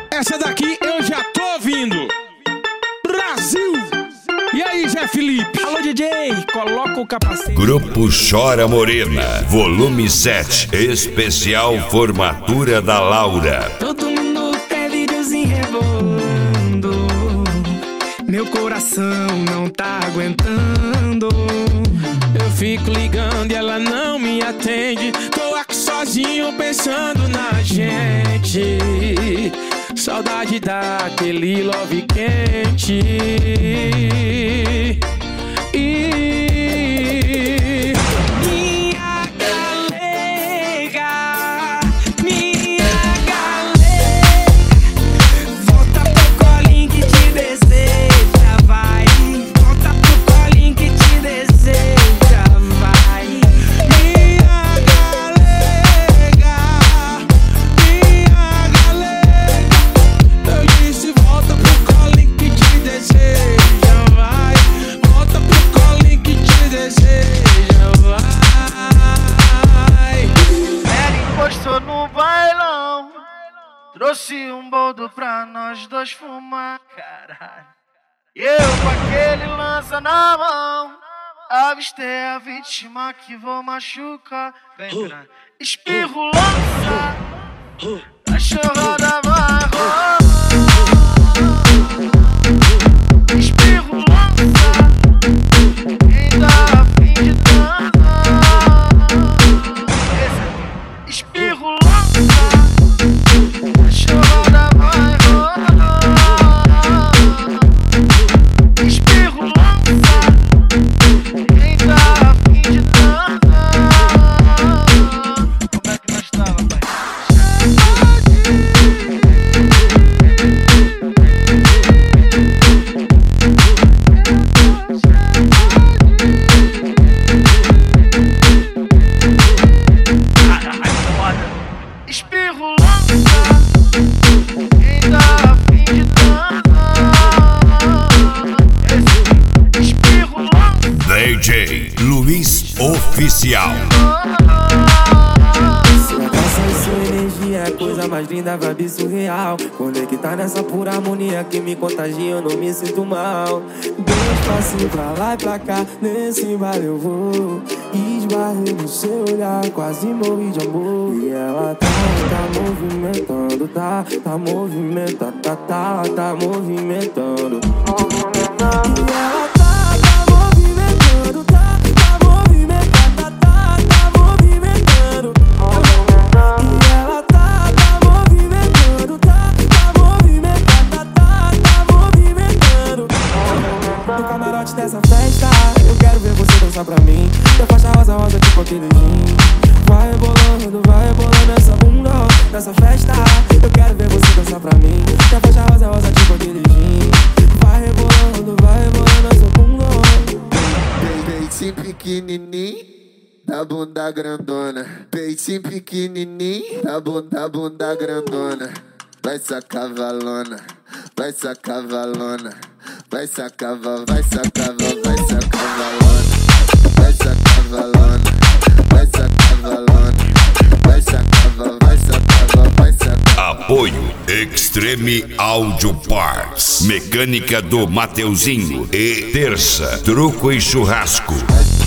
Essa daqui eu já tô ouvindo. Brasil! E aí, Zé Felipe? Alô, DJ, coloca o capacete. Grupo Chora Morena, volume 7, especial formatura da Laura. Todo mundo quer videozinho rebolando, meu coração não tá aguentando. Eu fico ligando e ela não me atende. Tô aqui sozinho pensando na gente. Saudade daquele love quente. Minha galega, volta pro colinho que te deseja, vai. Volta pro colinho que te deseja, vai. Minha galega, eu disse volta pro colinho que te deseja, vai. Volta pro colinho que te deseja, vai. Ela encostou no bailão, trouxe um boldo pra nós dois fumar, caralho. E eu com aquele lança na mão, avistei a vítima que vou machucar. Vem pra espirro, lança, cachorrada vai rolar. Espirro, lança, quem tá a fim de dançar. Espirro, lança, cachorrada vai rolar. Espirro, lança, quem tá a fim de dançar. Como é que nós tava, pai? Espirro, lança, quem tá a fim de dançar. Espirro, lança, DJ Luiz Oficial. Essa sua energia é a coisa mais linda, vibe surreal. Conectar nessa pura harmonia que me contagia, eu não me sinto mal. Dois passinhos pra lá e pra cá, nesse baile eu vou. Esbarrei no seu olhar, quase morri de amor. E ela tá movimentando, tá movimentando, tá movimentando. E ela tá movimentando, tá movimentando, tá movimentando. E ela tá movimentando, tá movimentando, tá movimentando. No camarote dessa festa, eu quero ver você dançar pra mim. Da faixa rosa, rosa tipo aquele jean. Vai rebolando essa bunda nessa festa. Eu quero ver você dançar pra mim. Da faixa rosa, rosa tipo aquele jean. Vai rebolando essa bunda. Peitinho pequenininho, da bunda grandona. Peitinho pequenininho, da bunda grandona. Vai sacar valona, vai sacar valona. Vai sacar valona. Vai sacar valona, vai sacar valona. Apoio Extreme Audio Parts, Mecânica do Mateuzinho e Terça, Truco e Churrasco.